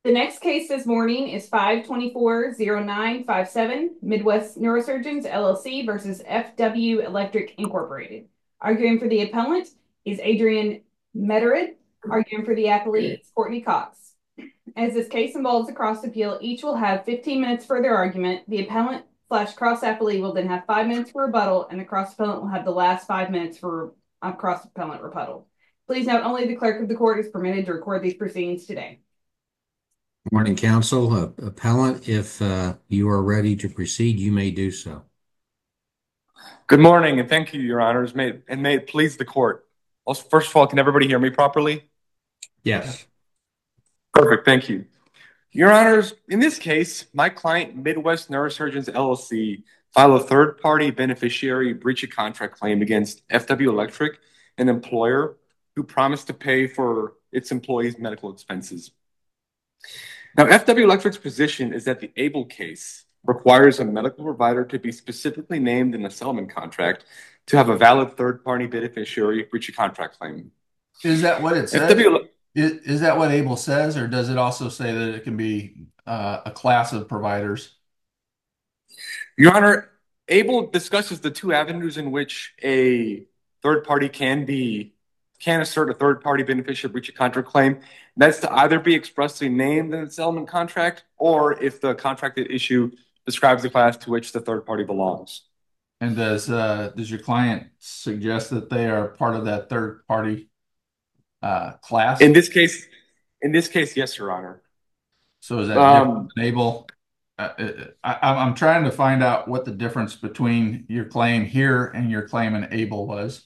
The next case this morning is 524-0957 Midwest Neurosurgeons LLC versus FW Electric Incorporated. Arguing for the appellant is Adrian Mederid. Arguing for the appellee is Courtney Cox. As this case involves a cross appeal, each will have 15 minutes for their argument. The appellant / cross appellee will then have 5 minutes for rebuttal, and the cross appellant will have the last 5 minutes for cross appellant rebuttal. Please note only the clerk of the court is permitted to record these proceedings today. Morning, counsel. Appellant, if you are ready to proceed, you may do so. Good morning, and thank you, Your Honors. May it please the court. Also, first of all, can everybody hear me properly? Yes. Perfect, thank you. Your Honors, in this case, my client, Midwest Neurosurgeons LLC, filed a third-party beneficiary breach of contract claim against FW Electric, an employer who promised to pay for its employees' medical expenses. Now, FW Electric's position is that the Able case requires a medical provider to be specifically named in a settlement contract to have a valid third-party beneficiary breach of contract claim. Is that what it says? Is that what Able says, or does it also say that it can be a class of providers? Your Honor, Able discusses the two avenues in which a third party can assert a third-party beneficiary breach of contract claim. That's to either be expressly named in the settlement contract, or if the contracted issue describes the class to which the third party belongs. And does your client suggest that they are part of that third party class? In this case, yes, Your Honor. So is that different than Able? I'm trying to find out what the difference between your claim here and your claim in Able was.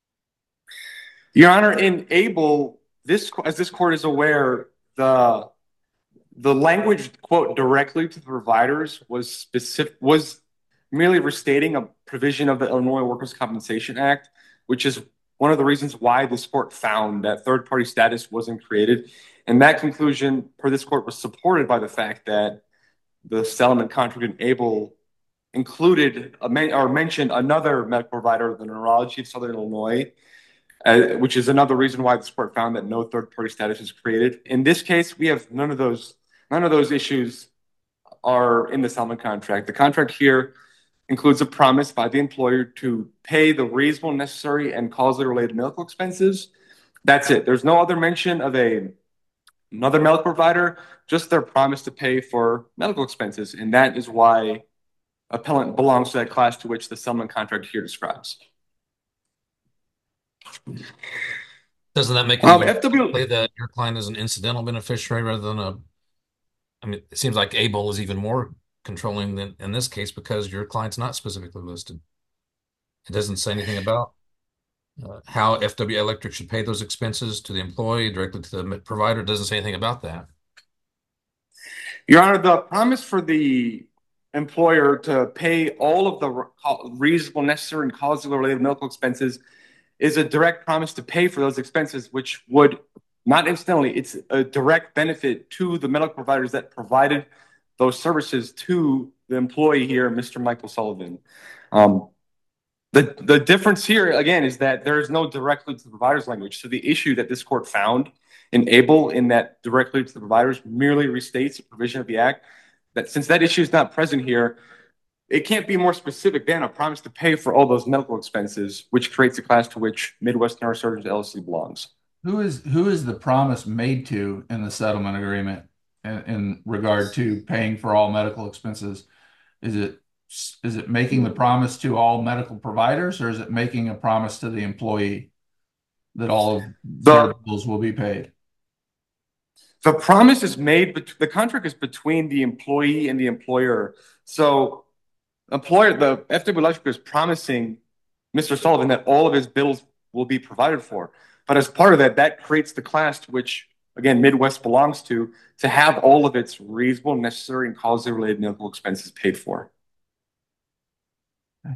Your Honor, in Able, as this court is aware, the language, quote, directly to the providers was merely restating a provision of the Illinois Workers' Compensation Act, which is one of the reasons why this court found that third-party status wasn't created. And that conclusion, per this court, was supported by the fact that the settlement contract in Able included or mentioned another medical provider, the Neurology of Southern Illinois, which is another reason why this court found that no third-party status is created. In this case, we have none of those issues are in the settlement contract. The contract here includes a promise by the employer to pay the reasonable, necessary, and causally related medical expenses. That's it. There's no other mention of another medical provider, just their promise to pay for medical expenses. And that is why appellant belongs to that class to which the settlement contract here describes. Doesn't that make it that your client is an incidental beneficiary rather than it seems like Able is even more controlling than in this case because your client's not specifically listed. It doesn't say anything about how FW Electric should pay those expenses to the employee, directly to the provider. It doesn't say anything about that. Your Honor, the promise for the employer to pay all of the reasonable, necessary, and causally related medical expenses is a direct promise to pay for those expenses, which would not incidentally, it's a direct benefit to the medical providers that provided those services to the employee here, Mr. Michael Sullivan. The difference here, again, is that there is no directly to the provider's language. So the issue that this court found in Able in that directly to the providers merely restates a provision of the act that since that issue is not present here, it can't be more specific than a promise to pay for all those medical expenses, which creates a class to which Midwest Neurosurgeons LLC belongs. Who is the promise made to in the settlement agreement in regard to paying for all medical expenses? Is it making the promise to all medical providers, or is it making a promise to the employee that all of their bills will be paid? The promise is made, the contract is between the employee and the employer. So the FW Electric is promising Mr. Sullivan that all of his bills will be provided for. But as part of that, that creates the class to which, again, Midwest belongs to have all of its reasonable, necessary, and causally related medical expenses paid for. Okay.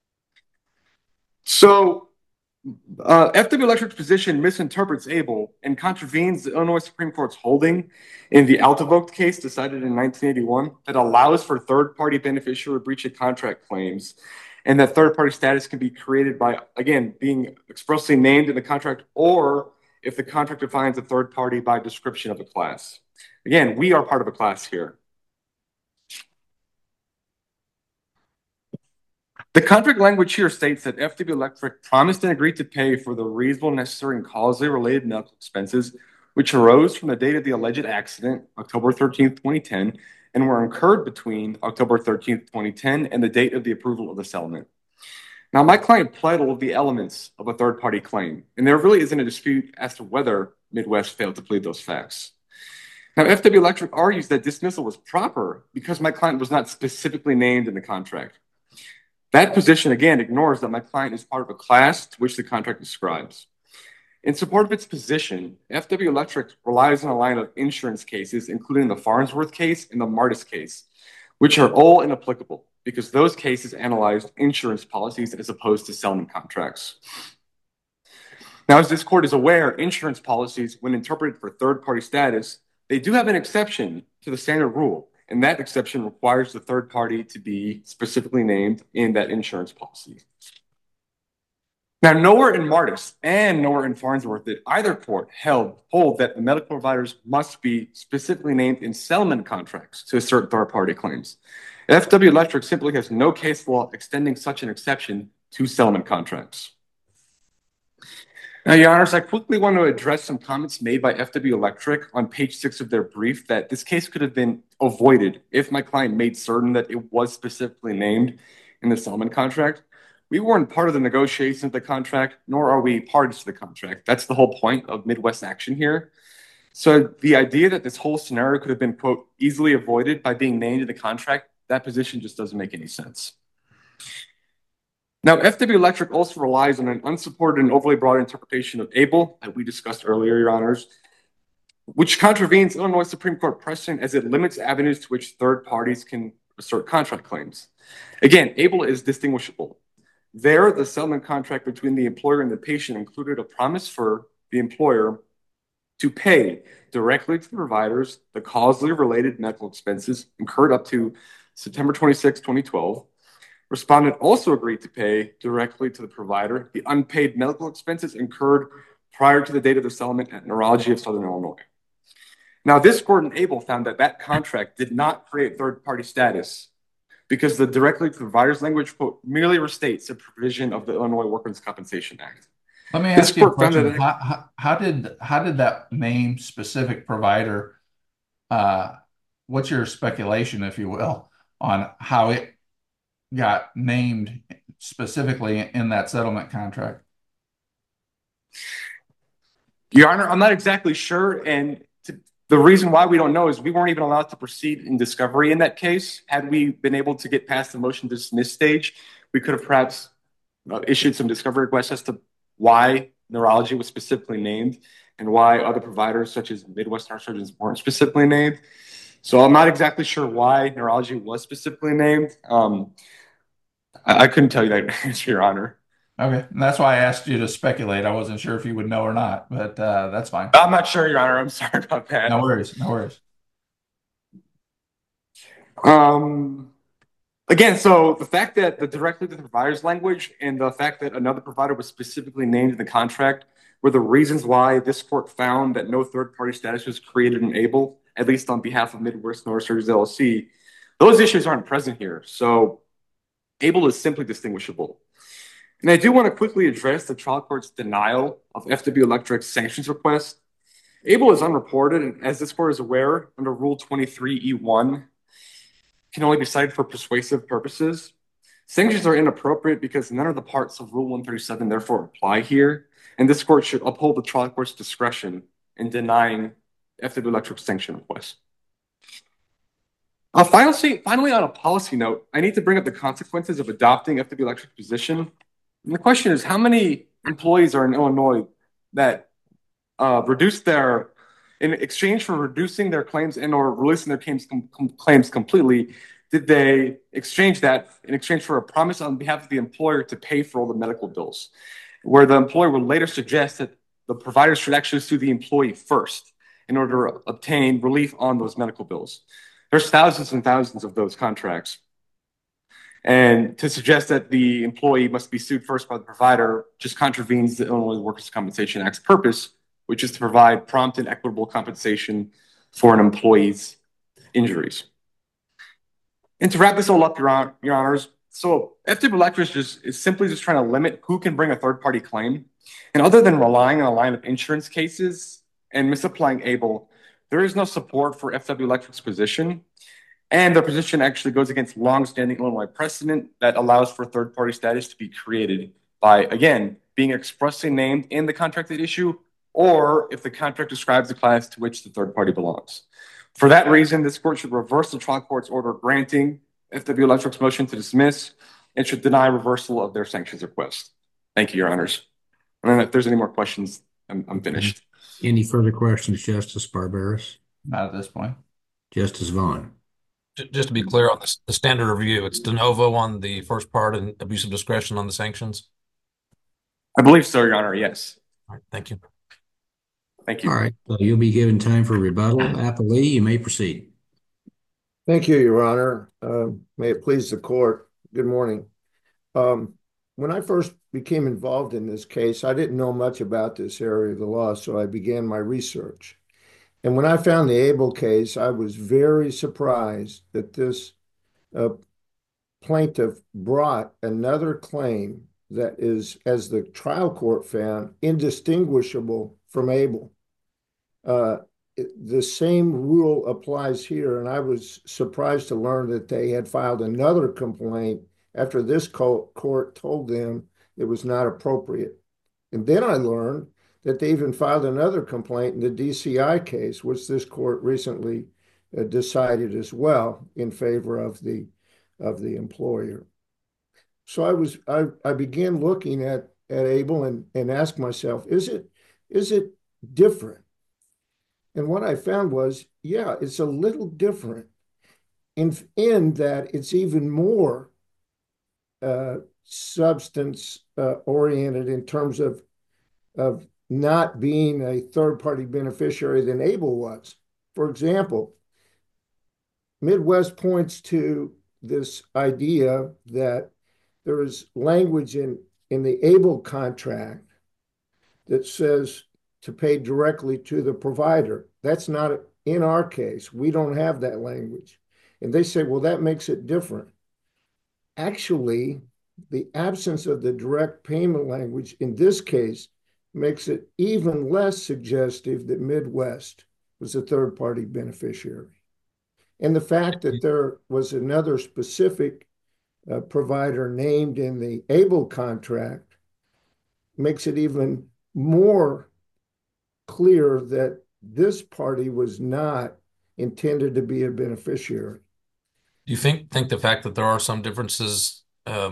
So FW Electric's position misinterprets Able and contravenes the Illinois Supreme Court's holding in the Altavogt case decided in 1981 that allows for third-party beneficiary breach of contract claims, and that third-party status can be created by, again, being expressly named in the contract, or if the contract defines a third party by description of a class. Again, we are part of a class here. The contract language here states that FW Electric promised and agreed to pay for the reasonable, necessary, and causally related medical expenses which arose from the date of the alleged accident, October 13th, 2010, and were incurred between October 13th, 2010 and the date of the approval of the settlement. Now, my client pled all of the elements of a third-party claim, and there really isn't a dispute as to whether Midwest failed to plead those facts. Now, FW Electric argues that dismissal was proper because my client was not specifically named in the contract. That position, again, ignores that my client is part of a class to which the contract describes. In support of its position, FW Electric relies on a line of insurance cases, including the Farnsworth case and the Martis case, which are all inapplicable because those cases analyzed insurance policies as opposed to settlement contracts. Now, as this court is aware, insurance policies, when interpreted for third-party status, they do have an exception to the standard rule. And that exception requires the third party to be specifically named in that insurance policy. Now, nowhere in Martis and nowhere in Farnsworth did either court hold that the medical providers must be specifically named in settlement contracts to assert third-party claims. FW Electric simply has no case law extending such an exception to settlement contracts. Now, Your Honors, I quickly want to address some comments made by FW Electric on page 6 of their brief that this case could have been avoided if my client made certain that it was specifically named in the settlement contract. We weren't part of the negotiation of the contract, nor are we parties to the contract. That's the whole point of Midwest action here. So the idea that this whole scenario could have been, quote, easily avoided by being named in the contract, that position just doesn't make any sense. Now, FW Electric also relies on an unsupported and overly broad interpretation of ABLE that we discussed earlier, Your Honors, which contravenes Illinois Supreme Court precedent as it limits avenues to which third parties can assert contract claims. Again, ABLE is distinguishable. There, the settlement contract between the employer and the patient included a promise for the employer to pay directly to the providers the causally related medical expenses incurred up to September 26, 2012. Respondent also agreed to pay directly to the provider the unpaid medical expenses incurred prior to the date of the settlement at Neurology of Southern Illinois. Now, this court in ABLE found that that contract did not create third-party status because the directly to the provider's language, quote, merely restates a provision of the Illinois Workers' Compensation Act. Let me ask you a question. How did that name specific provider, what's your speculation, if you will, on how it got named specifically in that settlement contract? Your Honor, I'm not exactly sure. And the reason why we don't know is we weren't even allowed to proceed in discovery in that case. Had we been able to get past the motion to dismiss stage, we could have perhaps issued some discovery requests as to why neurology was specifically named and why other providers such as Midwest Neurosurgeons weren't specifically named. So I'm not exactly sure why neurology was specifically named. I couldn't tell you that answer, Your Honor. Okay, and that's why I asked you to speculate. I wasn't sure if you would know or not, but that's fine. I'm not sure, Your Honor. I'm sorry about that. No worries, no worries. Again, so the fact that the directly to the provider's language and the fact that another provider was specifically named in the contract were the reasons why this court found that no third-party status was created in ABLE, at least on behalf of Midwest Neurosurgeons LLC. Those issues aren't present here. So ABLE is simply distinguishable. And I do want to quickly address the trial court's denial of FW Electric's sanctions request. ABLE is unreported, and as this court is aware, under Rule 23E1, can only be cited for persuasive purposes. Sanctions are inappropriate because none of the parts of Rule 137 therefore apply here, and this court should uphold the trial court's discretion in denying FW Electric's sanction request. Finally, on a policy note, I need to bring up the consequences of adopting FW Electric's position. And the question is, how many employees are in Illinois that in exchange for reducing their claims and or releasing their claims completely, did they exchange that in exchange for a promise on behalf of the employer to pay for all the medical bills, where the employer would later suggest that the providers should actually sue the employee first in order to obtain relief on those medical bills. There's thousands and thousands of those contracts. And to suggest that the employee must be sued first by the provider just contravenes the Illinois Workers' Compensation Act's purpose, which is to provide prompt and equitable compensation for an employee's injuries. And to wrap this all up, Your Honors, so FW Electric is simply just trying to limit who can bring a third-party claim. And other than relying on a line of insurance cases and misapplying ABLE, there is no support for FW Electric's position. And their position actually goes against longstanding Illinois precedent that allows for third-party status to be created by, again, being expressly named in the contracted issue, or if the contract describes the class to which the third party belongs. For that reason, this court should reverse the trial court's order granting FW Electric's motion to dismiss and should deny reversal of their sanctions request. Thank you, Your Honors. And then if there's any more questions, I'm finished. Any further questions, Justice Barberis? Not at this point. Justice Vaughn. Just to be clear on the standard review, it's de novo on the first part and abuse of discretion on the sanctions? I believe so, Your Honor, yes. All right, thank you. Thank you. All right, so you'll be given time for rebuttal. Appellee, you may proceed. Thank you, Your Honor. May it please the court. Good morning. When I first became involved in this case, I didn't know much about this area of the law, so I began my research. And when I found the ABLE case, I was very surprised that this plaintiff brought another claim that is, as the trial court found, indistinguishable from ABLE. The same rule applies here, and I was surprised to learn that they had filed another complaint after this court told them it was not appropriate. And then I learned that they even filed another complaint in the DCI case, which this court recently decided as well in favor of the employer. So I began looking at ABLE and asked myself, is it different? And what I found was, yeah, it's a little different in that it's even more substance oriented in terms of not being a third-party beneficiary than ABLE was. For example, Midwest points to this idea that there is language in the ABLE contract that says to pay directly to the provider. That's not in our case. We don't have that language. And they say, well, that makes it different. Actually, the absence of the direct payment language in this case makes it even less suggestive that Midwest was a third-party beneficiary. And the fact that there was another specific provider named in the ABLE contract makes it even more clear that this party was not intended to be a beneficiary. Do you think the fact that there are some differences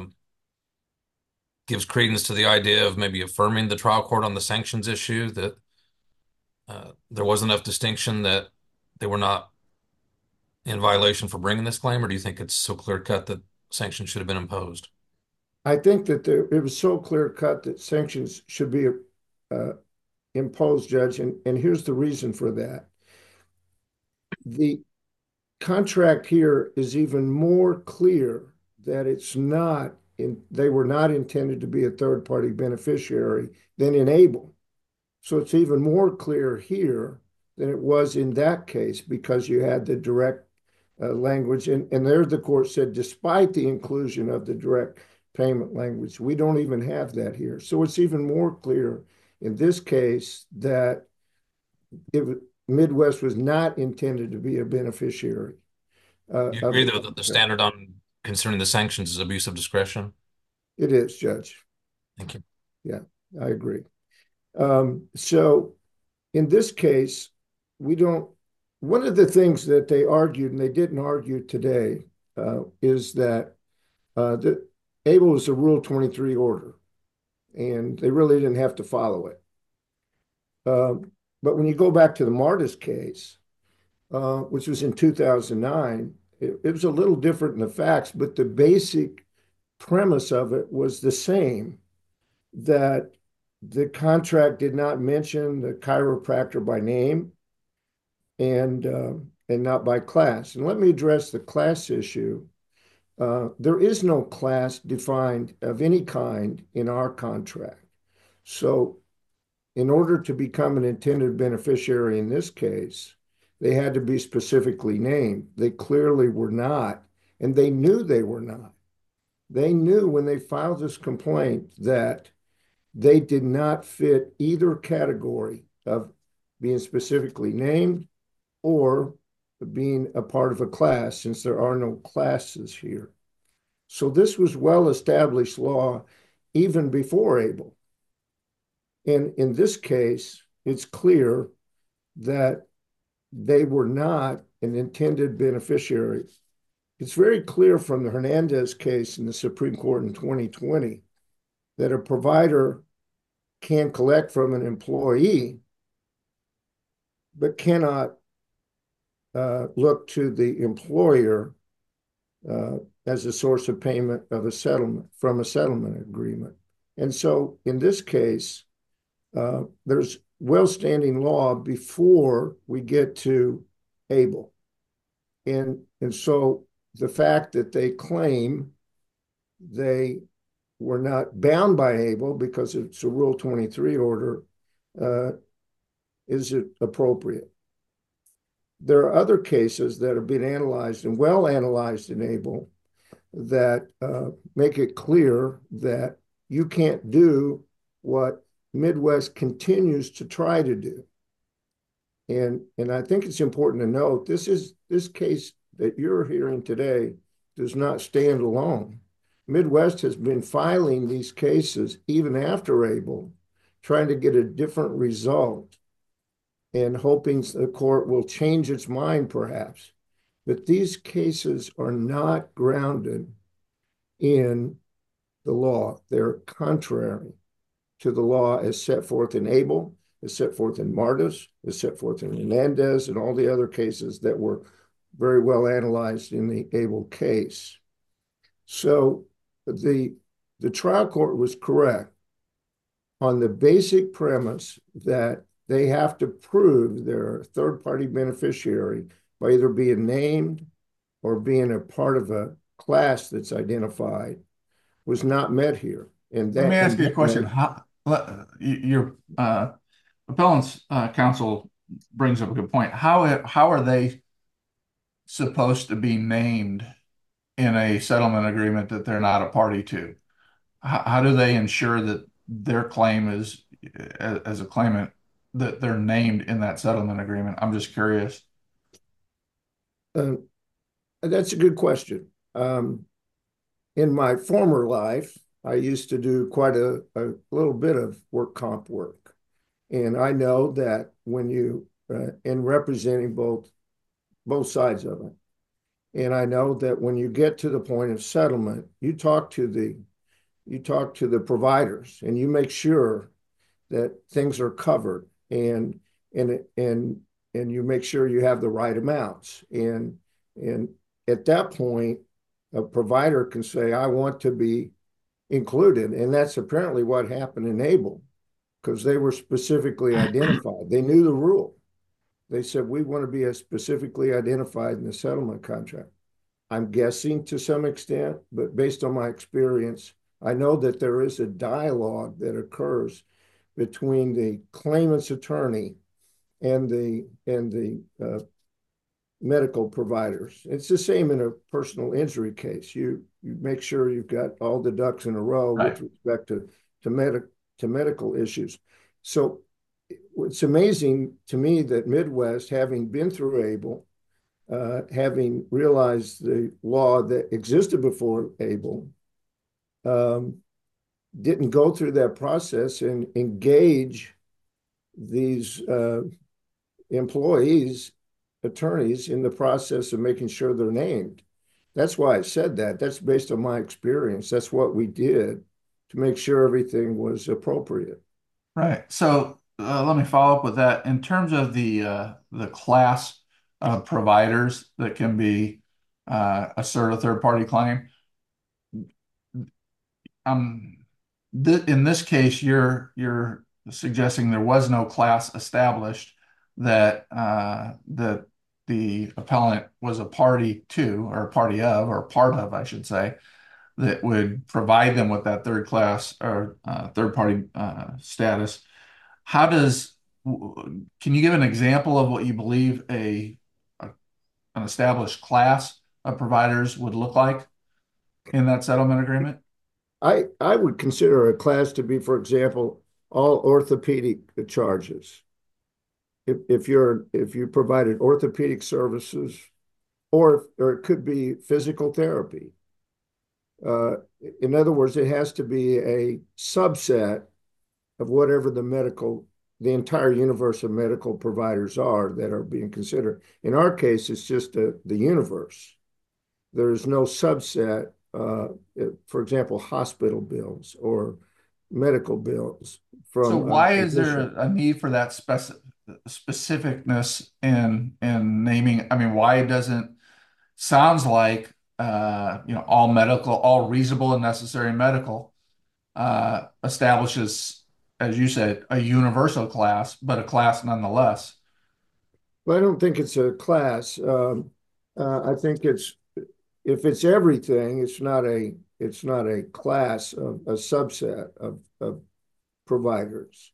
gives credence to the idea of maybe affirming the trial court on the sanctions issue, that there was enough distinction that they were not in violation for bringing this claim, or do you think it's so clear-cut that sanctions should have been imposed? I think that it was so clear-cut that sanctions should be imposed, Judge, and here's the reason for that. The contract here is even more clear that they were not intended to be a third-party beneficiary than in ABLE. So it's even more clear here than it was in that case because you had the direct language. And there the court said, despite the inclusion of the direct payment language, we don't even have that here. So it's even more clear in this case that Midwest was not intended to be a beneficiary. Do you agree, though, that the standard on concerning the sanctions is abuse of discretion? It is, Judge. Thank you. Yeah, I agree. So in this case, one of the things that they argued, and they didn't argue today, is that ABLE was a Rule 23 order, and they really didn't have to follow it. But when you go back to the Martis case, which was in 2009, it was a little different in the facts, but the basic premise of it was the same, that the contract did not mention the chiropractor by name and not by class. And let me address the class issue. There is no class defined of any kind in our contract. So in order to become an intended beneficiary in this case, they had to be specifically named. They clearly were not, and they knew they were not. They knew when they filed this complaint that they did not fit either category of being specifically named or being a part of a class, since there are no classes here. So this was well-established law even before Able. And in this case, it's clear that they were not an intended beneficiary. It's very clear from the Hernandez case in the Supreme Court in 2020 that a provider can collect from an employee, but cannot look to the employer as a source of payment of a settlement from a settlement agreement. And so in this case, there's well-standing law before we get to Able. And so the fact that they claim they were not bound by Able because it's a Rule 23 order is appropriate. There are other cases that have been analyzed and well analyzed in Able that make it clear that you can't do what Midwest continues to try to do. And I think it's important to note this case that you're hearing today does not stand alone. Midwest has been filing these cases even after Able, trying to get a different result and hoping the court will change its mind perhaps. But these cases are not grounded in the law. They're contrary to the law as set forth in Able, as set forth in Martis, as set forth in Hernandez, and all the other cases that were very well analyzed in the Able case. So the trial court was correct on the basic premise that they have to prove they're a third-party beneficiary by either being named or being a part of a class that's identified was not met here. And let me ask you a question. Your appellant's counsel brings up a good point. How are they supposed to be named in a settlement agreement that they're not a party to? How do they ensure that their claim is, as a claimant, that they're named in that settlement agreement? I'm just curious. That's a good question. In my former life, I used to do quite a little bit of work comp work. And I know that when you, in representing both sides of it, and I know that when you get to the point of settlement, you talk to the providers and you make sure that things are covered and you make sure you have the right amounts. And at that point, a provider can say, I want to be included. And that's apparently what happened in Able, because they were specifically identified. They knew the rule. They said, we want to be as specifically identified in the settlement contract. I'm guessing to some extent, but based on my experience, I know that there is a dialogue that occurs between the claimant's attorney and the medical providers. It's the same in a personal injury case. You make sure you've got all the ducks in a row with respect to medical issues. So it's amazing to me that Midwest, having been through Able, having realized the law that existed before Able, didn't go through that process and engage these employees, attorneys, in the process of making sure they're named. That's why I said that. That's based on my experience. That's what we did to make sure everything was appropriate. Right. So let me follow up with that. In terms of the class of providers that can be assert a third-party claim, in this case, you're suggesting there was no class established that the appellant was a party to, or a party of, or part of, I should say, that would provide them with that third class or third party status. can you give an example of what you believe an established class of providers would look like in that settlement agreement? I would consider a class to be, for example, all orthopedic charges. If you provided orthopedic services, or it could be physical therapy. In other words, it has to be a subset of whatever the entire universe of medical providers are that are being considered. In our case, it's just the universe. There's no subset, for example, hospital bills or medical bills from. So why is there a need for that specificness in naming? I mean, why doesn't sounds like all reasonable and necessary medical establishes, as you said, a universal class, but a class nonetheless. Well, I don't think it's a class. I think if it's everything, it's not a class of a subset of providers.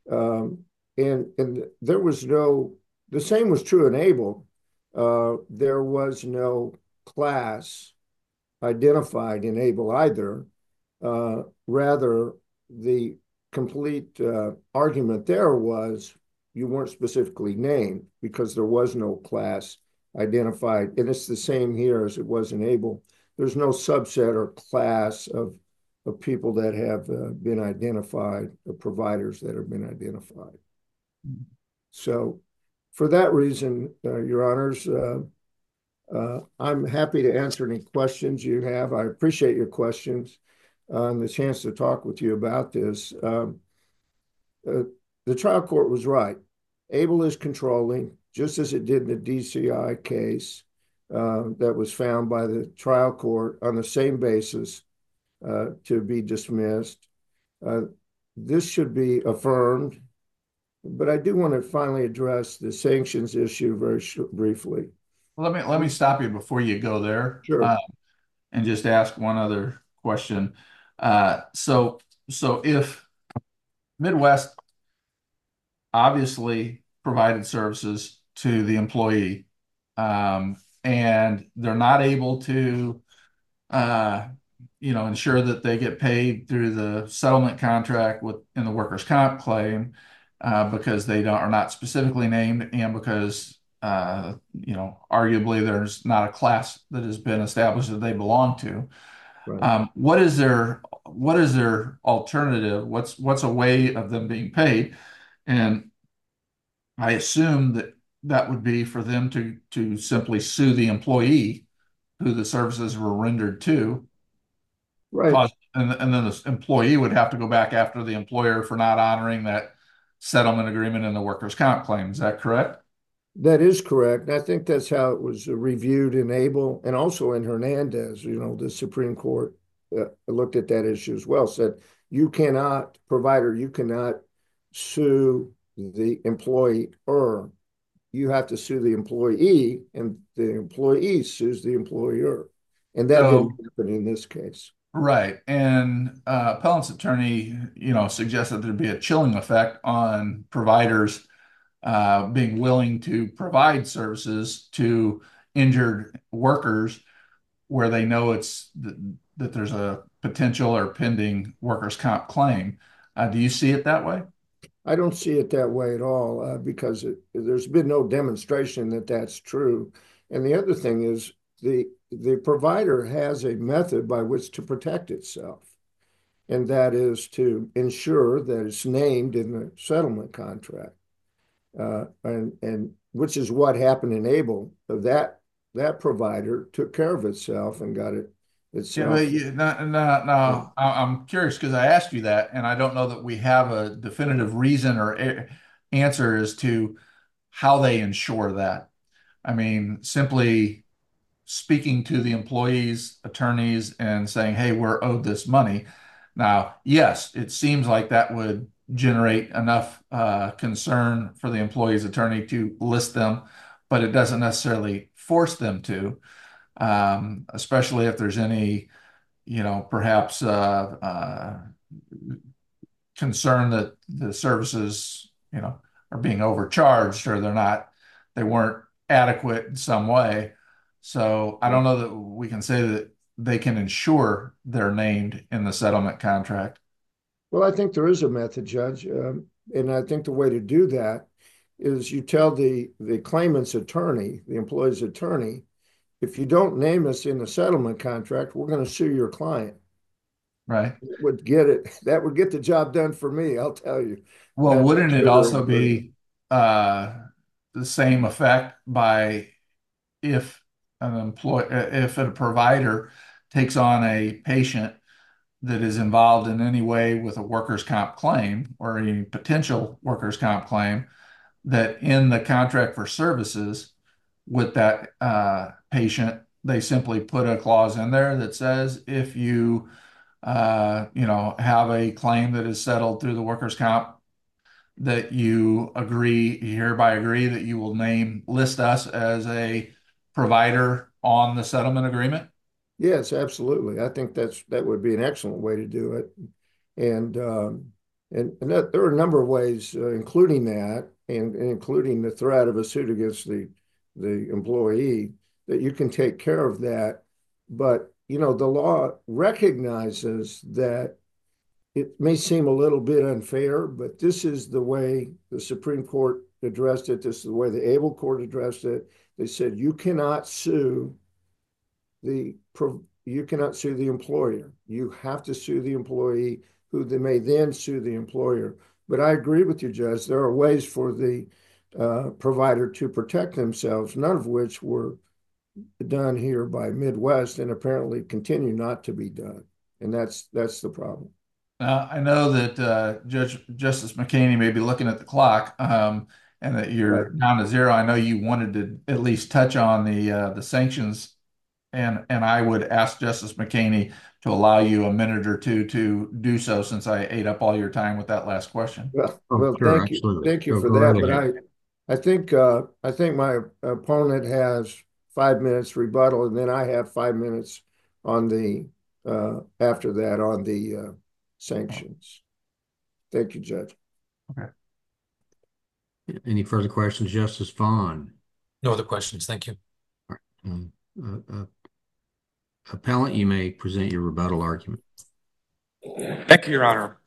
And there was the same was true in ABLE. There was no class identified in ABLE either. Rather, the complete argument there was you weren't specifically named because there was no class identified. And it's the same here as it was in ABLE. There's no subset or class of people that have been identified, the providers that have been identified. So for that reason, Your Honors, I'm happy to answer any questions you have. I appreciate your questions and the chance to talk with you about this. The trial court was right. ABLE is controlling, just as it did in the DCI case that was found by the trial court on the same basis to be dismissed. This should be affirmed, but I do want to finally address the sanctions issue very briefly. Well, let me stop you before you go there. Sure. And just ask one other question. So if Midwest obviously provided services to the employee, and they're not able to, ensure that they get paid through the settlement contract in the workers' comp claim, because they are not specifically named, and because arguably there's not a class that has been established that they belong to. Right. What is their alternative? What's a way of them being paid? And I assume that would be for them to simply sue the employee who the services were rendered to. Right. And then the employee would have to go back after the employer for not honoring that settlement agreement in the workers' comp claim. Is that correct? That is correct. I think that's how it was reviewed in ABLE and also in Hernandez. The Supreme Court looked at that issue as well, said you cannot sue the employer. You have to sue the employee, and the employee sues the employer. And that didn't happen in this case. Right. And appellant's attorney, suggested there'd be a chilling effect on providers being willing to provide services to injured workers where they know that there's a potential or pending workers' comp claim. Do you see it that way? I don't see it that way at all because there's been no demonstration that that's true. And the other thing is the provider has a method by which to protect itself, and that is to ensure that it's named in the settlement contract. And which is what happened in ABLE. That provider took care of itself and got it itself. Yeah, no, I'm curious because I asked you that, and I don't know that we have a definitive reason or answer as to how they ensure that. I mean, simply speaking to the employees, attorneys, and saying, "Hey, we're owed this money." Now, yes, it seems like that would generate enough concern for the employee's attorney to list them, but it doesn't necessarily force them to, especially if there's any, perhaps concern that the services, are being overcharged or they weren't adequate in some way. So I don't know that we can say that they can ensure they're named in the settlement contract. Well, I think there is a method, Judge. And I think the way to do that is you tell the claimant's attorney, the employee's attorney, if you don't name us in the settlement contract, we're going to sue your client. Right. That would get the job done for me, I'll tell you. Well, wouldn't it also be the same effect by if a provider takes on a patient that is involved in any way with a workers' comp claim or a potential workers' comp claim, that in the contract for services with that patient, they simply put a clause in there that says if you have a claim that is settled through the workers' comp, that you hereby agree that you will list us as a provider on the settlement agreement? Yes, absolutely. I think that would be an excellent way to do it. And there are a number of ways, including that, and including the threat of a suit against the employee, that you can take care of that. But the law recognizes that it may seem a little bit unfair, but this is the way the Supreme Court addressed it. This is the way the Able Court addressed it. They said you cannot sue the employer. You have to sue the employee, who they may then sue the employer. But I agree with you, Judge. There are ways for the provider to protect themselves, none of which were done here by Midwest and apparently continue not to be done. And that's the problem. I know that Justice McKinney may be looking at the clock, and that you're down to zero. I know you wanted to at least touch on the sanctions, and I would ask Justice McKinney to allow you a minute or two to do so, since I ate up all your time with that last question. Well, sure, thank you, absolutely. thank you for that. But I think my opponent has 5 minutes rebuttal, and then I have 5 minutes on the after that on the sanctions. Thank you, Judge. Okay. Any further questions, Justice Vaughn? No other questions. Thank you. Appellant, you may present your rebuttal argument. Thank you, Your Honor.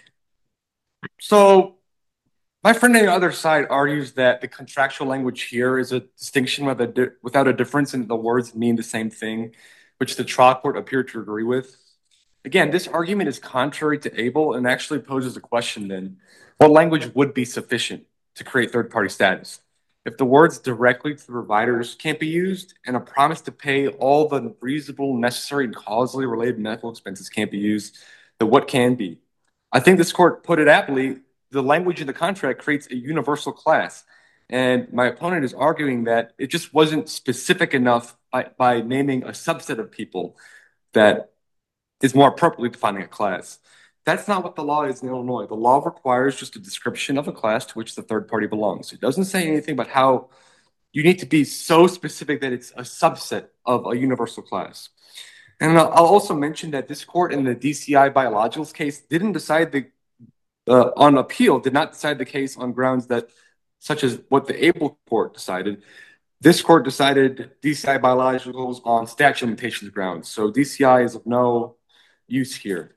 So my friend on the other side argues that the contractual language here is a distinction without a difference, and the words mean the same thing, which the trial court appeared to agree with. Again, this argument is contrary to Able and actually poses a question then. What language would be sufficient to create third-party status? If the words directly to the providers can't be used and a promise to pay all the reasonable, necessary, and causally related medical expenses can't be used, then what can be? I think this court put it aptly. The language in the contract creates a universal class. And my opponent is arguing that it just wasn't specific enough by naming a subset of people that is more appropriately defining a class. That's not what the law is in Illinois. The law requires just a description of a class to which the third party belongs. It doesn't say anything about how you need to be so specific that it's a subset of a universal class. And I'll also mention that this court in the DCI Biologicals case didn't decide on appeal, did not decide the case on grounds that, such as what the Able court decided. This court decided DCI Biologicals on statute of limitations grounds. So DCI is of no use here.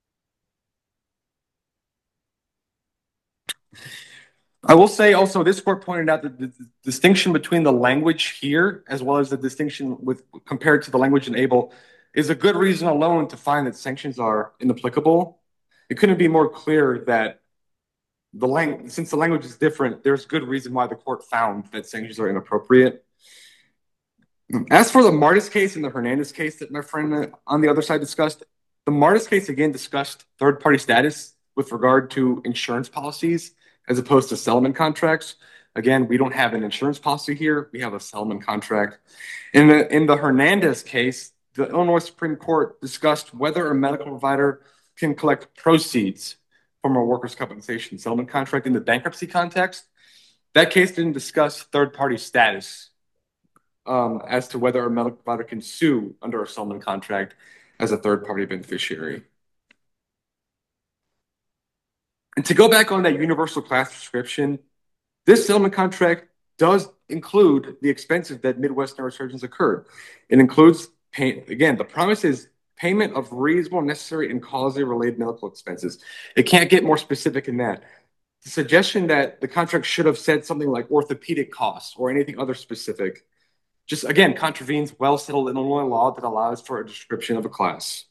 I will say also, this court pointed out that the distinction between the language here as well as the distinction compared to the language in Able is a good reason alone to find that sanctions are inapplicable. It couldn't be more clear that since the language is different, there's good reason why the court found that sanctions are inappropriate. As for the Martis case and the Hernandez case that my friend on the other side discussed, the Martis case again discussed third-party status with regard to insurance policies as opposed to settlement contracts. Again, we don't have an insurance policy here. We have a settlement contract. In the Hernandez case, the Illinois Supreme Court discussed whether a medical provider can collect proceeds from a workers' compensation settlement contract in the bankruptcy context. That case didn't discuss third-party status as to whether a medical provider can sue under a settlement contract as a third-party beneficiary. And to go back on that universal class description, This settlement contract does include the expenses that Midwest neurosurgeons incurred. It includes again, the promise is payment of reasonable, necessary, and causally related medical expenses. It can't get more specific than that. The suggestion that the contract should have said something like orthopedic costs or anything other specific just, again, contravenes well-settled Illinois law that allows for a description of a class.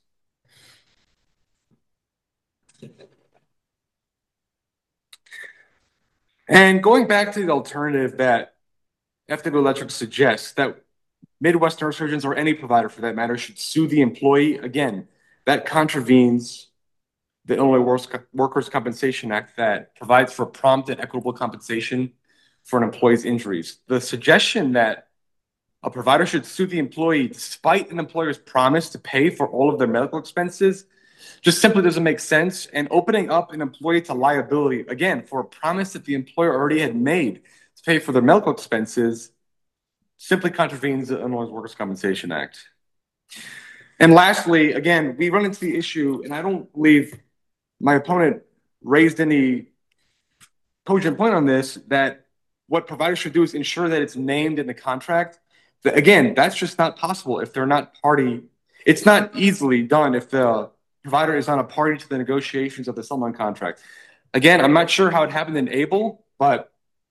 And going back to the alternative that FW Electric suggests, that Midwest neurosurgeons or any provider for that matter should sue the employee, again, that contravenes the Illinois Workers' Compensation Act that provides for prompt and equitable compensation for an employee's injuries. The suggestion that a provider should sue the employee despite an employer's promise to pay for all of their medical expenses just simply doesn't make sense. And opening up an employee to liability, again, for a promise that the employer already had made to pay for their medical expenses simply contravenes the Illinois Workers' Compensation Act. And lastly, again, we run into the issue, and I don't believe my opponent raised any cogent point on this, that what providers should do is ensure that it's named in the contract. Again, that's just not possible if they're not party. It's not easily done if the provider is not a party to the negotiations of the settlement contract. Again, I'm not sure how it happened in Able, but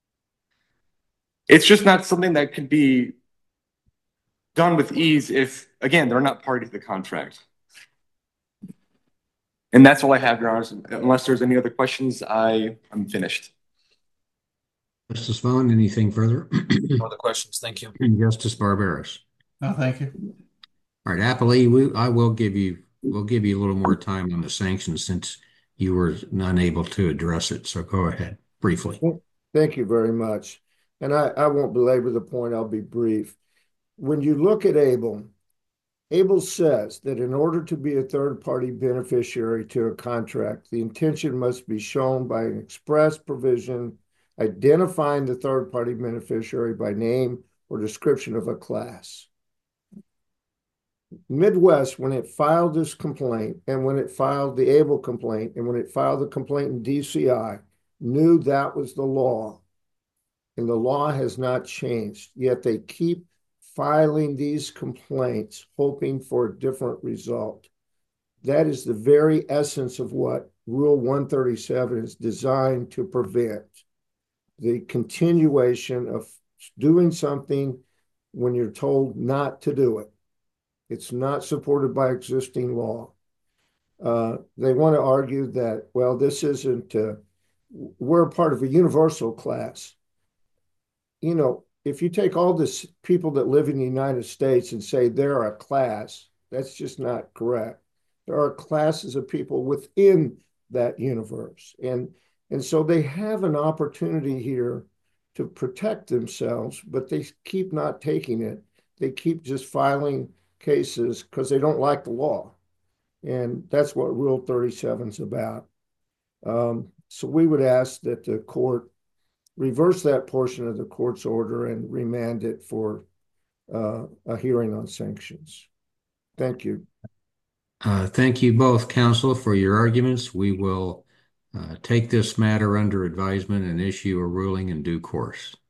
it's just not something that can be done with ease if, again, they're not party to the contract. And that's all I have, Your Honors. Unless there's any other questions, I'm finished. Justice Vaughn, anything further? No other questions. Thank you. Justice Barberis. No, thank you. All right, Appellee, we'll give you a little more time on the sanctions since you were unable to address it. So go ahead briefly. Thank you very much. And I won't belabor the point. I'll be brief. When you look at Able says that in order to be a third-party beneficiary to a contract, the intention must be shown by an express provision identifying the third-party beneficiary by name or description of a class. Midwest, when it filed this complaint, and when it filed the Able complaint, and when it filed the complaint in DCI, knew that was the law. And the law has not changed, yet they keep filing these complaints, hoping for a different result. That is the very essence of what Rule 137 is designed to prevent. The continuation of doing something when you're told not to do it. It's not supported by existing law. They want to argue that, well, this isn't, we're part of a universal class. You know, if you take all this people that live in the United States and say they're a class, that's just not correct. There are classes of people within that universe. And so they have an opportunity here to protect themselves, but they keep not taking it. They keep just filing cases because they don't like the law. And that's what Rule 37 is about. So we would ask that the court reverse that portion of the court's order and remand it for a hearing on sanctions. Thank you. Thank you both, counsel, for your arguments. We will take this matter under advisement and issue a ruling in due course.